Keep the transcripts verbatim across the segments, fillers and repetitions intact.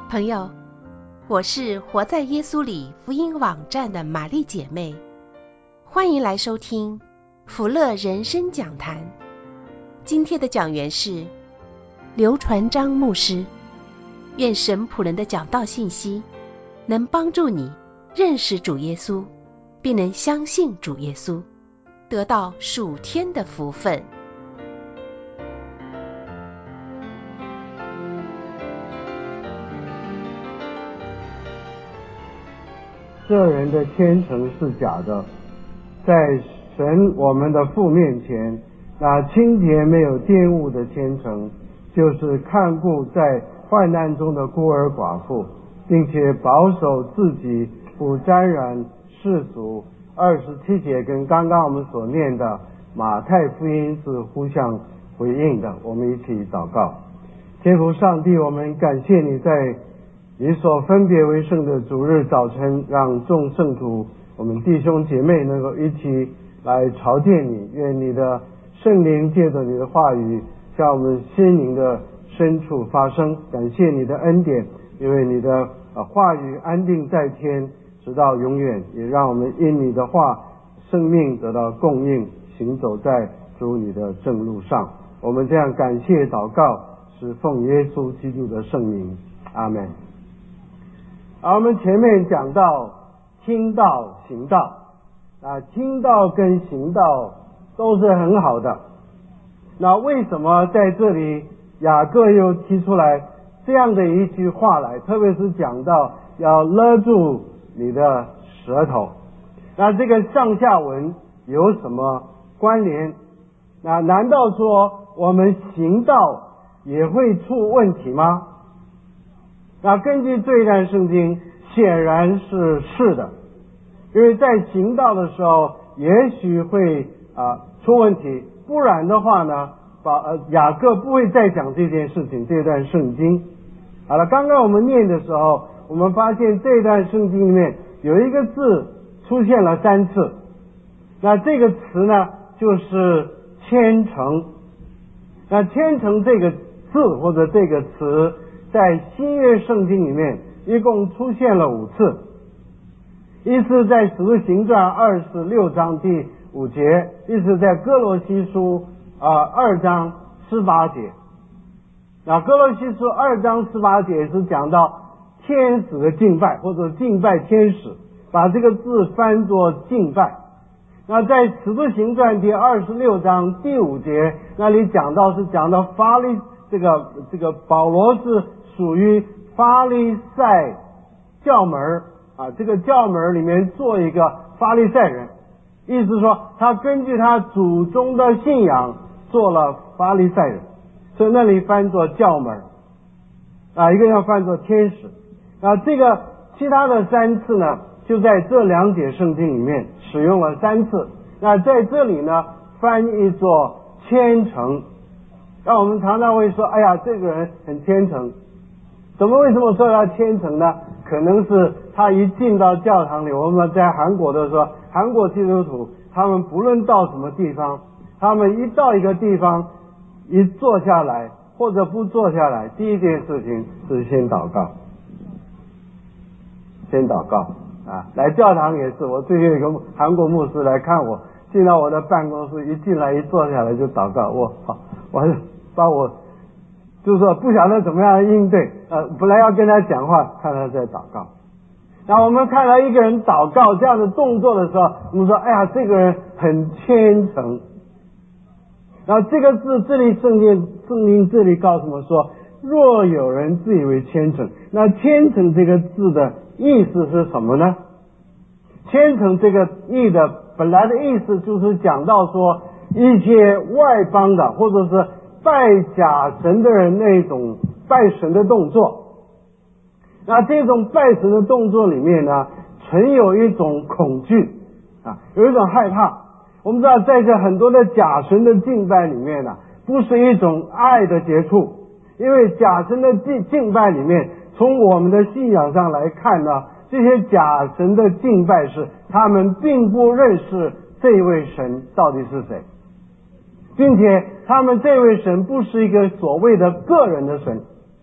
朋友，我是活在耶稣里福音网站的玛丽姐妹，欢迎来收听福乐人生讲坛。今天的讲员是刘传章牧师。愿神仆人的讲道信息能帮助你认识主耶稣，并能相信主耶稣，得到属天的福分。 这人的虔诚是假的，在神我们的父面前，那清洁没有玷污的虔诚，就是看顾在患难中的孤儿寡妇，并且保守自己不沾染世俗。二十七节跟刚刚我们所念的马太福音是互相回应的。我们一起祷告。天父上帝，我们感谢你在你所分别为圣的主日早晨，让众圣徒我们弟兄姐妹能够一起来朝见你。愿你的圣灵借着你的话语向我们心灵的深处发生。感谢你的恩典，因为你的话语安定在天，直到永远。也让我们因你的话生命得到供应，行走在主你的正路上。我们这样感谢祷告，是奉耶稣基督的圣名，阿们。而我们前面讲到听道行道啊，听道跟行道都是很好的。那为什么在这里雅各又提出来这样的一句话来，特别是讲到要勒住你的舌头？那这个上下文有什么关联？那难道说我们行道也会出问题吗？那根据这一段圣经，显然是是的，因为在行道的时候也许会啊、呃、出问题，不然的话呢，把呃雅各不会再讲这件事情，这段圣经。好了，刚刚我们念的时候，我们发现这段圣经里面有一个字出现了三次，那这个词呢就是虔诚。那虔诚这个字或者这个词在新约圣经里面一共出现了五次，一次在使徒行传二十六章第五节，一次在哥罗西书啊、呃、二章十八节。那哥罗西书二章十八节是讲到天使的敬拜，或者敬拜天使，把这个字翻作敬拜。那在使徒行传第二十六章第五节那里讲到是讲到法利这个这个保罗是属于法利赛教门啊，这个教门里面做一个法利赛人，意思说他根据他祖宗的信仰做了法利赛人，所以那里翻作教门啊，一个要翻作天使啊。这个其他的三次呢，就在这两节圣经里面使用了三次。那在这里呢，翻译作虔诚。那我们常常会说，哎呀，这个人很虔诚。怎么为什么说他虔诚呢？可能是他一进到教堂里，我们在韩国的时候，韩国基督徒他们不论到什么地方，他们一到一个地方一坐下来或者不坐下来，第一件事情是先祷告，先祷告啊。来教堂也是，我最近有一个韩国牧师来看我，进到我的办公室，一进来一坐下来就祷告，我好，我把我就是说不晓得怎么样应对，呃，本来要跟他讲话，看他在祷告。那我们看到一个人祷告这样的动作的时候，我们说，哎呀，这个人很虔诚。然后这个字，这里圣经圣经这里告诉我们说，若有人自以为虔诚，那虔诚这个字的意思是什么呢？虔诚这个意的本来的意思就是讲到说一些外邦的或者是拜假神的人那种拜神的动作。那这种拜神的动作里面呢，存有一种恐惧啊，有一种害怕。我们知道在这很多的假神的敬拜里面呢，不是一种爱的接触，因为假神的敬敬拜里面，从我们的信仰上来看呢，这些假神的敬拜是他们并不认识这位神到底是谁，并且他们这位神不是一个所谓的个人的神啊，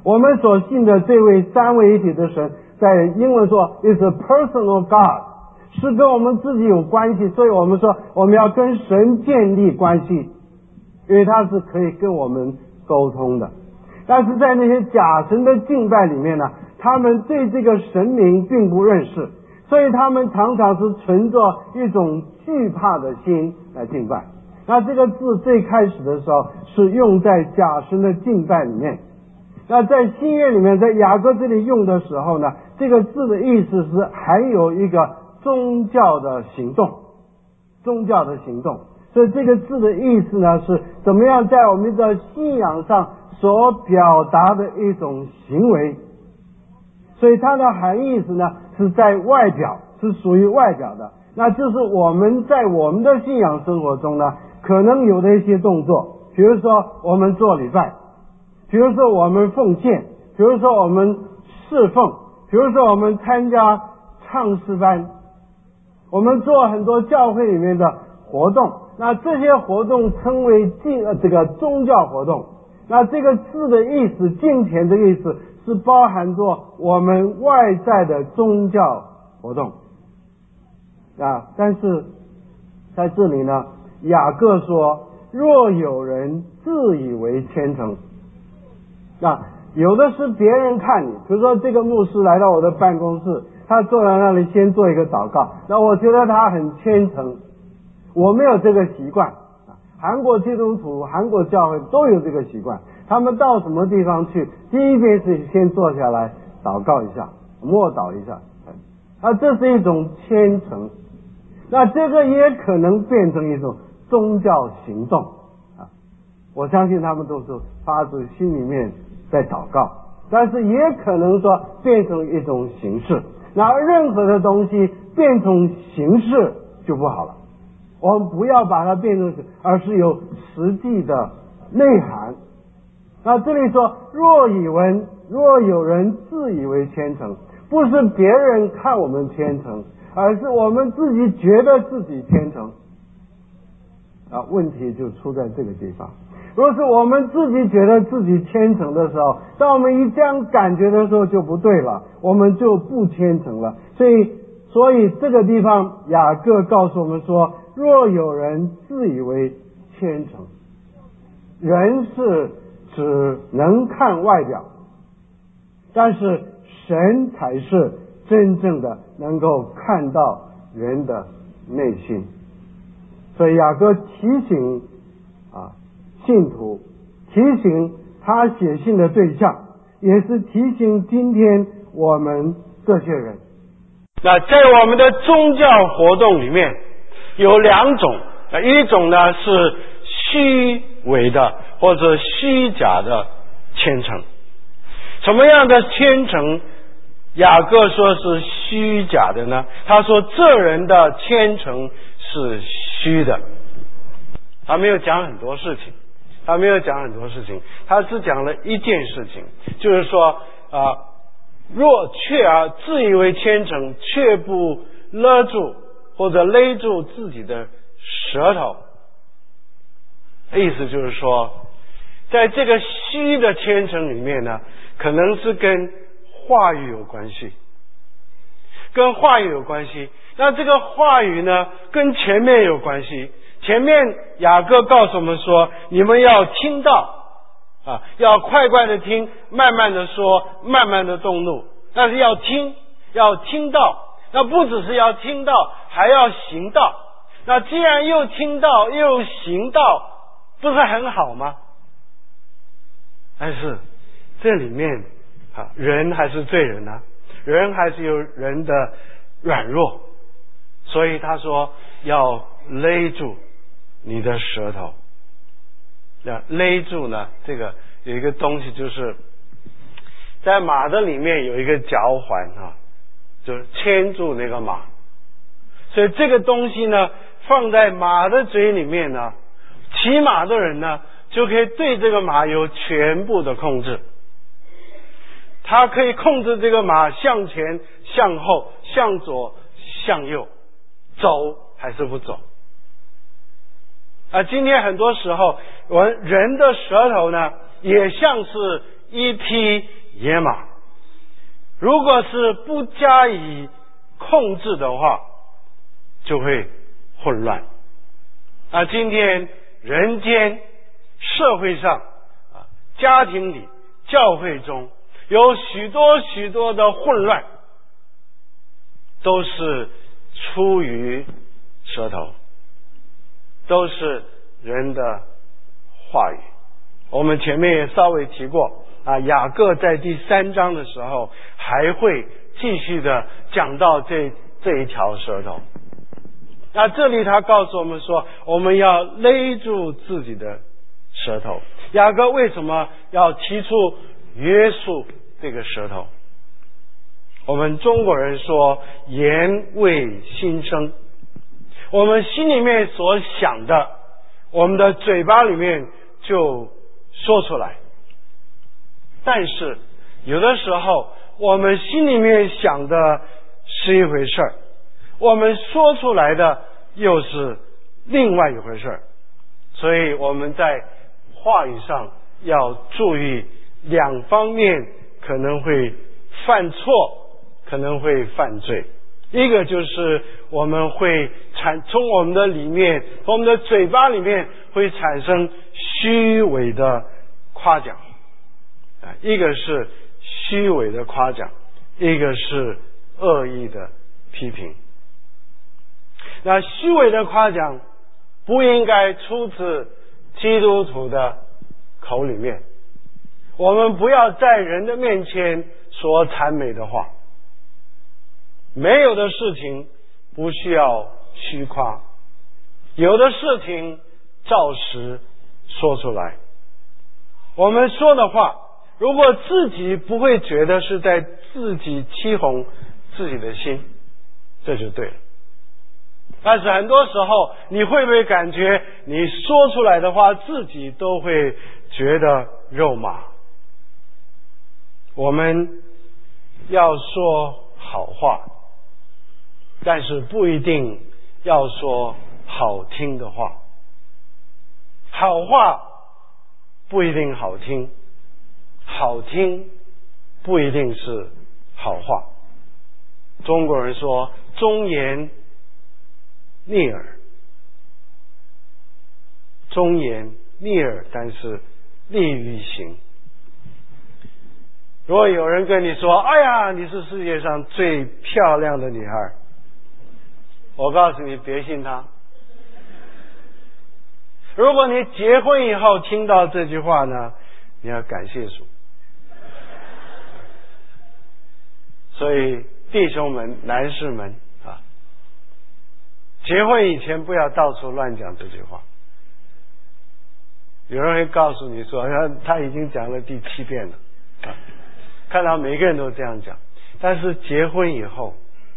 我们所信的这位三位一体的神，在英文说 is a personal God， 是跟我们自己有关系，所以我们说我们要跟神建立关系，因为他是可以跟我们沟通的。但是在那些假神的敬拜里面呢，他们对这个神明并不认识，所以他们常常是存着一种惧怕的心来敬拜。那这个字最开始的时候是用在假神的敬拜里面，那在新约里面，在雅各这里用的时候呢，这个字的意思是还有一个宗教的行动，宗教的行动。所以这个字的意思呢，是怎么样在我们的信仰上所表达的一种行为。所以它的含义是呢，是在外表，是属于外表的。那就是我们在我们的信仰生活中呢，可能有的一些动作，比如说我们做礼拜，比如说我们奉献，比如说我们侍奉，比如说我们参加唱诗班，我们做很多教会里面的活动。那这些活动称为敬呃这个宗教活动。那这个字的意思，敬虔这个意思是包含着我们外在的宗教活动啊。但是在这里呢，雅各说，若有人自以为虔诚，那有的是别人看你，比如说这个牧师来到我的办公室，他坐在那里先做一个祷告，那我觉得他很虔诚。我没有这个习惯，韩国基督徒、韩国教会都有这个习惯，他们到什么地方去，第一件事情先坐下来祷告一下，默祷一下，啊，这是一种虔诚。那这个也可能变成一种宗教行动啊，我相信他们都是发自心里面在祷告，但是也可能说变成一种形式。那任何的东西变成形式就不好了，我们不要把它变成，而是有实际的内涵。那这里说，若以为若有人自以为虔诚，不是别人看我们虔诚，而是我们自己觉得自己虔诚啊，问题就出在这个地方。如果是我们自己觉得自己虔诚的时候，当我们一这样感觉的时候就不对了，我们就不虔诚了。所以所以这个地方雅各告诉我们说，若有人自以为虔诚，人是只能看外表，但是神才是真正的能够看到人的内心。所以雅各提醒啊信徒，提醒他写信的对象，也是提醒今天我们这些人。 那在我们的宗教活动里面有两种，一种呢是虚伪的或者虚假的虔诚。什么样的虔诚雅各说是虚假的呢？他说这人的虔诚是虚的。他没有讲很多事情，他没有讲很多事情，他只讲了一件事情，就是说啊、呃，若却啊自以为虔诚，却不勒住或者勒住自己的舌头。意思就是说，在这个虚的虔诚里面呢，可能是跟话语有关系，跟话语有关系。那这个话语呢，跟前面有关系。前面雅各告诉我们说，你们要听到啊，要快快的听，慢慢的说，慢慢的动怒。但是要听，要听到，那不只是要听到，还要行道。那既然又听到又行道，不是很好吗？但是这里面啊，人还是罪人啊，人还是有人的软弱，所以他说要勒住你的舌头。那勒住呢，这个有一个东西，就是在马的里面有一个脚环啊，就是牵住那个马，所以这个东西呢放在马的嘴里面呢，骑马的人呢就可以对这个马有全部的控制，他可以控制这个马向前向后向左向右走还是不走啊。今天很多时候我们人的舌头呢也像是一匹野马，如果是不加以控制的话，就会混乱。啊，今天人间、社会上、啊家庭里、教会中有许多许多的混乱，都是出于舌头，都是人的话语。我们前面也稍微提过啊，雅各在第三章的时候还会继续的讲到这这一条舌头。那这里他告诉我们说，我们要勒住自己的舌头。雅各为什么要提出约束这个舌头？我们中国人说言为心声，我们心里面所想的，我们的嘴巴里面就说出来。但是有的时候我们心里面想的是一回事儿，我们说出来的又是另外一回事儿。所以我们在话语上要注意两方面可能会犯错，可能会犯罪。一个就是我们会产从我们的里面，从我们的嘴巴里面会产生虚伪的夸奖，一个是虚伪的夸奖，一个是恶意的批评。那虚伪的夸奖不应该出自基督徒的口里面，我们不要在人的面前说谄媚的话。没有的事情不需要虚夸，有的事情照实说出来。我们说的话，如果自己不会觉得是在自己欺哄自己的心，这就对了。但是很多时候你会不会感觉你说出来的话自己都会觉得肉麻？我们要说好话，但是不一定要说好听的话。好话不一定好听，好听不一定是好话。中国人说忠言逆耳，忠言逆耳，但是利于行。如果有人跟你说，哎呀，你是世界上最漂亮的女孩，我告诉你，别信他。如果你结婚以后听到这句话呢，你要感谢主。所以弟兄们、男士们啊，结婚以前不要到处乱讲这句话。有人会告诉你说，他已经讲了第七遍了啊，看到每个人都这样讲。但是结婚以后，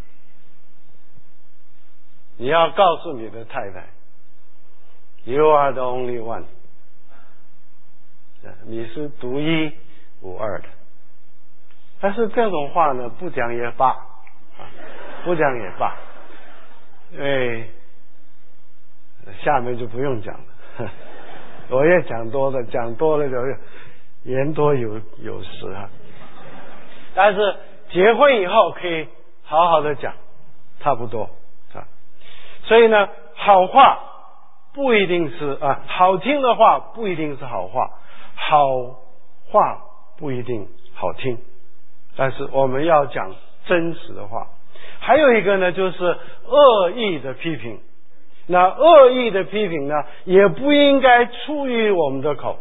你要告诉你的太太 You are the only one， 你是独一无二的。但是这种话呢，不讲也罢，不讲也罢，因为下面就不用讲了。我也讲多了，讲多了就言多有有失啊。但是结婚以后可以好好的讲，差不多啊。所以呢，好话不一定是啊，好听的话不一定是好话，好话不一定好听。但是我们要讲真实的话。还有一个呢，就是恶意的批评。那恶意的批评呢，也不应该出于我们的口。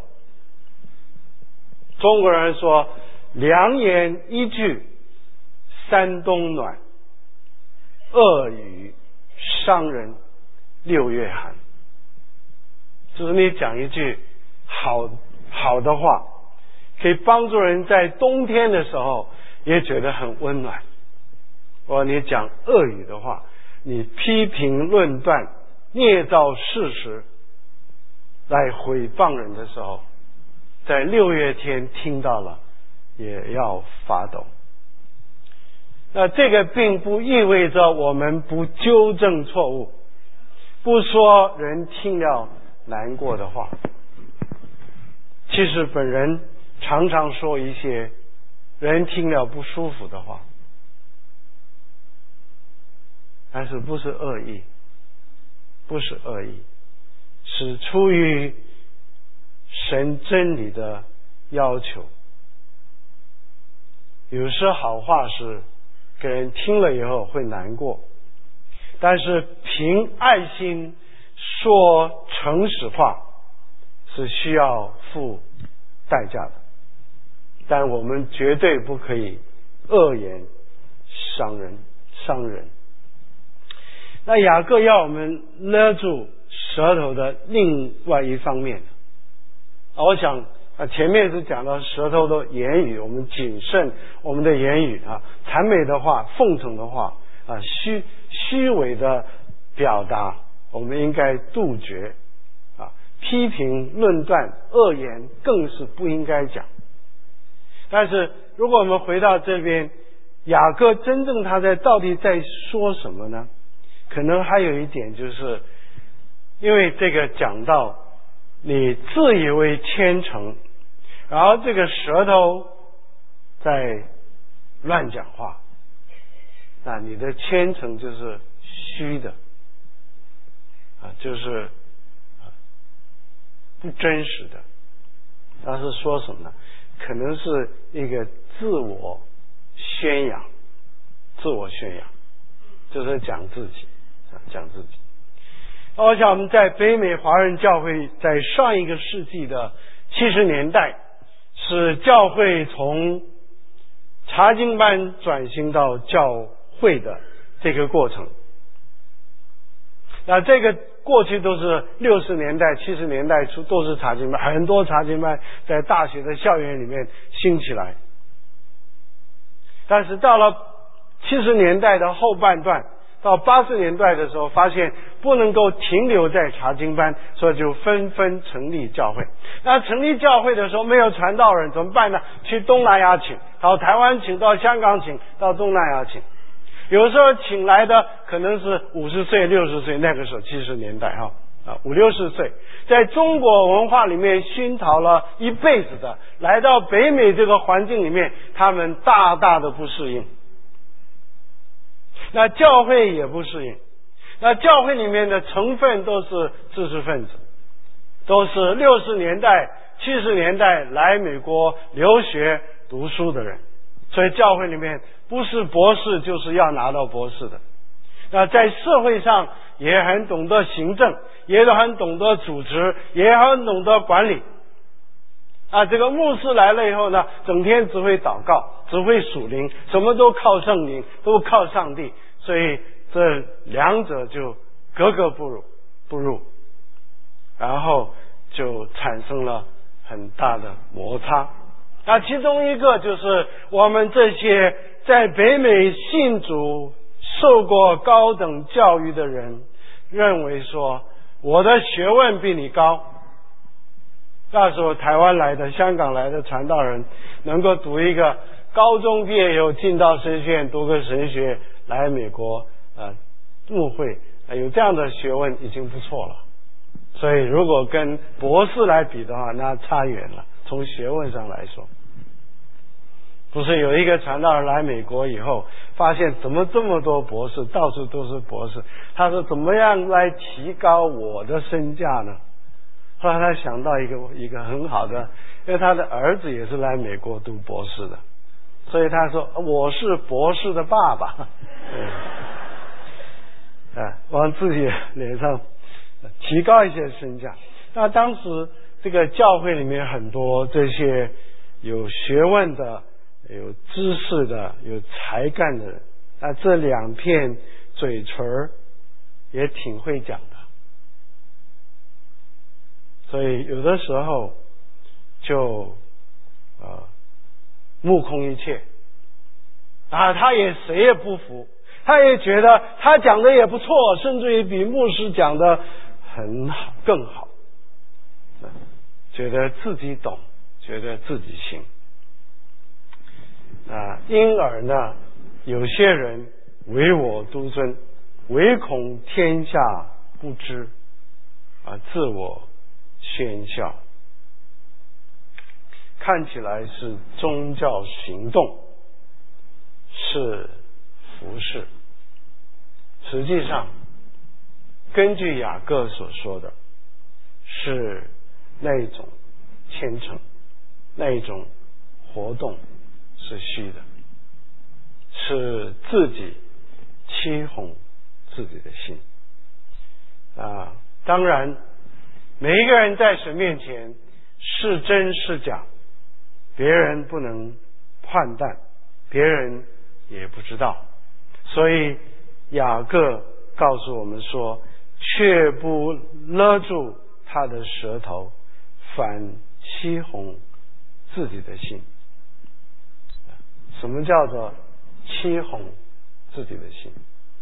中国人说，良言一句三冬暖，恶语伤人六月寒。就是你讲一句好好的话，可以帮助人在冬天的时候也觉得很温暖。或你讲恶语的话，你批评论断捏造事实来毁谤人的时候，在六月天听到了也要发抖。那这个并不意味着我们不纠正错误，不说人听了难过的话。其实本人常常说一些人听了不舒服的话，但是不是恶意，不是恶意，是出于神真理的要求。有时好话是给人听了以后会难过，但是凭爱心说诚实话是需要付代价的，但我们绝对不可以恶言伤人伤人。那雅各要我们勒住舌头的另外一方面，我想啊，前面是讲到舌头的言语，我们谨慎我们的言语啊，谄媚的话、奉承的话啊，虚虚伪的表达，我们应该杜绝啊，批评、论断、恶言更是不应该讲。但是如果我们回到这边，雅各真正他在到底在说什么呢？可能还有一点，就是因为这个讲到你自以为虔诚，然后这个舌头在乱讲话，那你的虔诚就是虚的啊，就是不真实的。他是说什么呢？可能是一个自我宣扬，自我宣扬就是讲自己讲自己。我想我们在北美华人教会在上一个世纪的七十年代，是教会从查经班转型到教会的这个过程。那这个过去都是六十年代七十年代初都是查经班，很多查经班在大学的校园里面兴起来。但是到了七十年代的后半段，到八十年代的时候，发现不能够停留在查经班，所以就纷纷成立教会。那成立教会的时候没有传道人怎么办呢？去东南亚请，到台湾请，到香港请，到东南亚请。有时候请来的可能是五十岁六十岁，那个时候七十年代哈啊五六十岁，在中国文化里面熏陶了一辈子的，来到北美这个环境里面，他们大大的不适应。那教会也不适应，那教会里面的成分都是知识分子，都是六十年代七十年代来美国留学读书的人，所以教会里面不是博士就是要拿到博士的。那在社会上也很懂得行政，也很懂得组织，也很懂得管理啊，这个牧师来了以后呢，整天只会祷告，只会属灵，什么都靠圣灵，都靠上帝，所以这两者就格格不入不入，然后就产生了很大的摩擦。那其中一个就是我们这些在北美信主受过高等教育的人，认为说我的学问比你高。那时候台湾来的香港来的传道人能够读一个高中毕业以后进到神学院读个神学，来美国呃牧会、呃、有这样的学问已经不错了。所以如果跟博士来比的话，那差远了，从学问上来说。不是有一个传道人来美国以后，发现怎么这么多博士，到处都是博士，他说怎么样来提高我的身价呢？后来他想到一个一个很好的，因为他的儿子也是来美国读博士的，所以他说我是博士的爸爸，嗯，啊，往自己脸上提高一些身价。那当时这个教会里面很多这些有学问的、有知识的、有才干的人，那这两片嘴唇也挺会讲的。所以有的时候就呃目空一切啊，他也谁也不服，他也觉得他讲的也不错，甚至于比牧师讲的很好更好，觉得自己懂，觉得自己行啊，因而呢有些人唯我独尊，唯恐天下不知啊，自我喧嚣。 看起来是宗教行动，是服事，实际上根据雅各所说的，是那一种虔诚，那一种活动是虚的，是自己欺哄自己的心啊。当然每一个人在神面前是真是假，别人不能判断，别人也不知道，所以雅各告诉我们说，却不勒住他的舌头，反欺哄自己的心。什么叫做欺哄自己的心？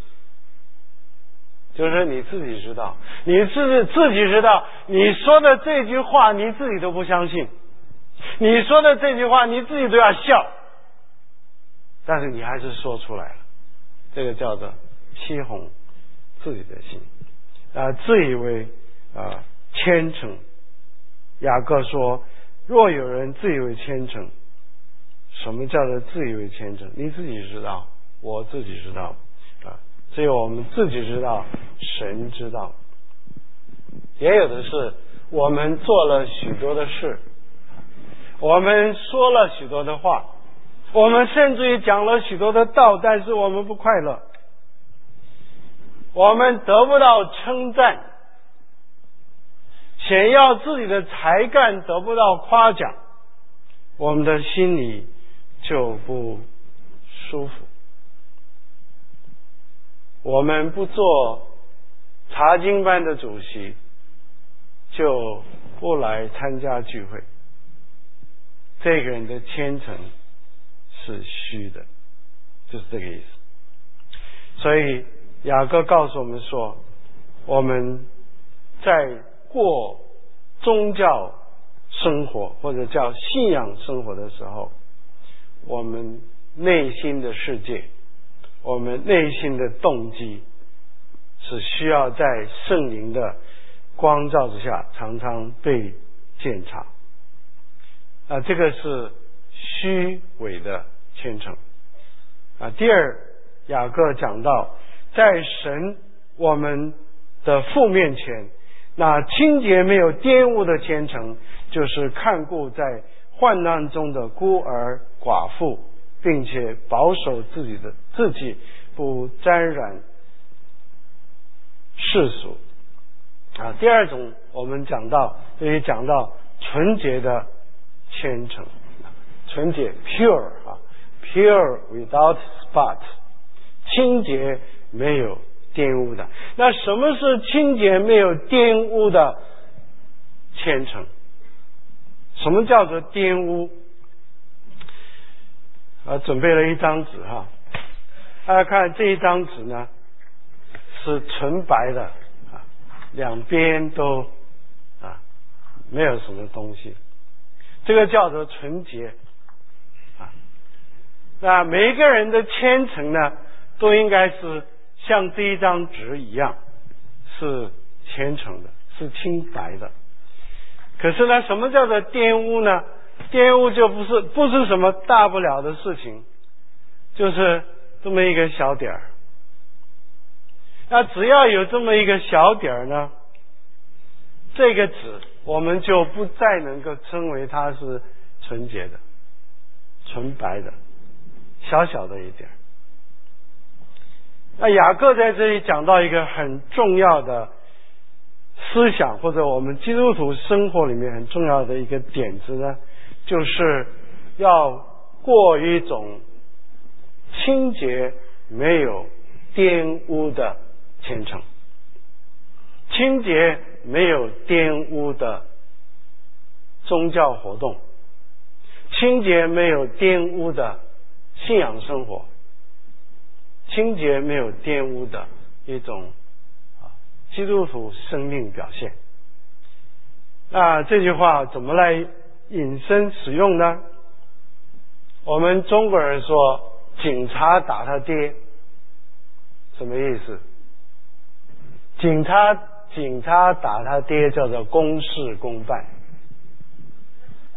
就是你自己知道，你自己自己知道，你说的这句话你自己都不相信，你说的这句话你自己都要笑，但是你还是说出来了，这个叫做欺哄自己的心啊，自以为啊虔诚。雅各说，若有人自以为虔诚，什么叫做自以为虔诚？你自己知道，我自己知道啊，只有我们自己知道，神知道。也有的是我们做了许多的事，我们说了许多的话，我们甚至于讲了许多的道，但是我们不快乐，我们得不到称赞，显耀自己的才干得不到夸奖，我们的心里就不舒服。我们不做查经班的主席，就不来参加聚会，这个人的虔诚是虚的，就是这个意思。所以雅各告诉我们说，我们在过宗教生活或者叫信仰生活的时候，我们内心的世界，我们内心的动机是需要在圣灵的光照之下常常被检查啊，这个是虚伪的虔诚啊。第二，雅各讲到在神我们的父面前，那清洁没有玷污的虔诚，就是看顾在患难中的孤儿寡妇，并且保守自己的自己不沾染世俗啊。第二种，我们讲到这里讲到纯洁的虔诚，纯洁 pure 啊 pure without spot， 清洁没有玷污的。那什么是清洁没有玷污的虔诚？什么叫做玷污？啊，准备了一张纸哈，大家看这一张纸呢是纯白的啊，两边都啊没有什么东西，这个叫做纯洁啊。那每一个人的虔诚呢，都应该是像这一张纸一样，是虔诚的，是清白的。可是呢，什么叫做玷污呢？玷污就不是不是什么大不了的事情，就是这么一个小点儿。那只要有这么一个小点儿呢，这个纸我们就不再能够称为它是纯洁的、纯白的，小小的一点。那雅各在这里讲到一个很重要的思想，或者我们基督徒生活里面很重要的一个点子呢，就是要过一种清洁没有玷污的虔诚，清洁没有玷污的宗教活动，清洁没有玷污的信仰生活，清洁没有玷污的一种啊基督徒生命表现。那这句话怎么来引申使用呢？我们中国人说警察打他爹，什么意思？警察警察打他爹叫做公事公办。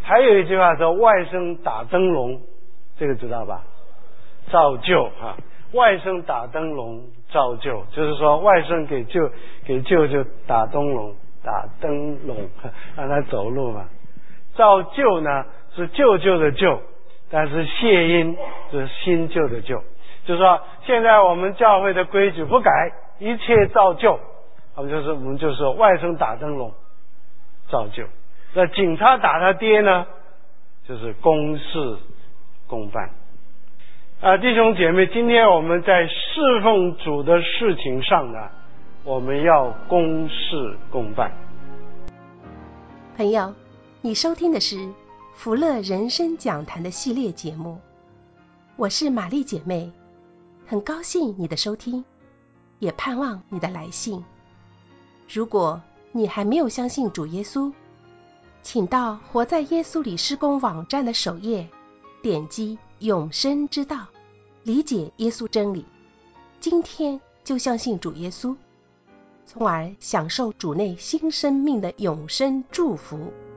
还有一句话说外甥打灯笼，这个知道吧？照旧啊，外甥打灯笼照旧，就是说外甥给舅给舅舅打灯笼，打灯笼让他走路嘛。照旧呢是舅舅的舅，但是谐音是新旧的旧，就是说现在我们教会的规矩不改，一切照旧。我们就是我们就说外甥打灯笼照旧，那警察打他爹呢，就是公事公办。啊，弟兄姐妹，今天我们在侍奉主的事情上呢，我们要公事公办。 朋友，你收听的是福乐人生讲坛的系列节目，我是玛丽姐妹，很高兴你的收听，也盼望你的来信。如果你还没有相信主耶稣，请到活在耶稣里施工网站的首页，点击永生之道，理解耶稣真理，今天就相信主耶稣，从而享受主内新生命的永生祝福。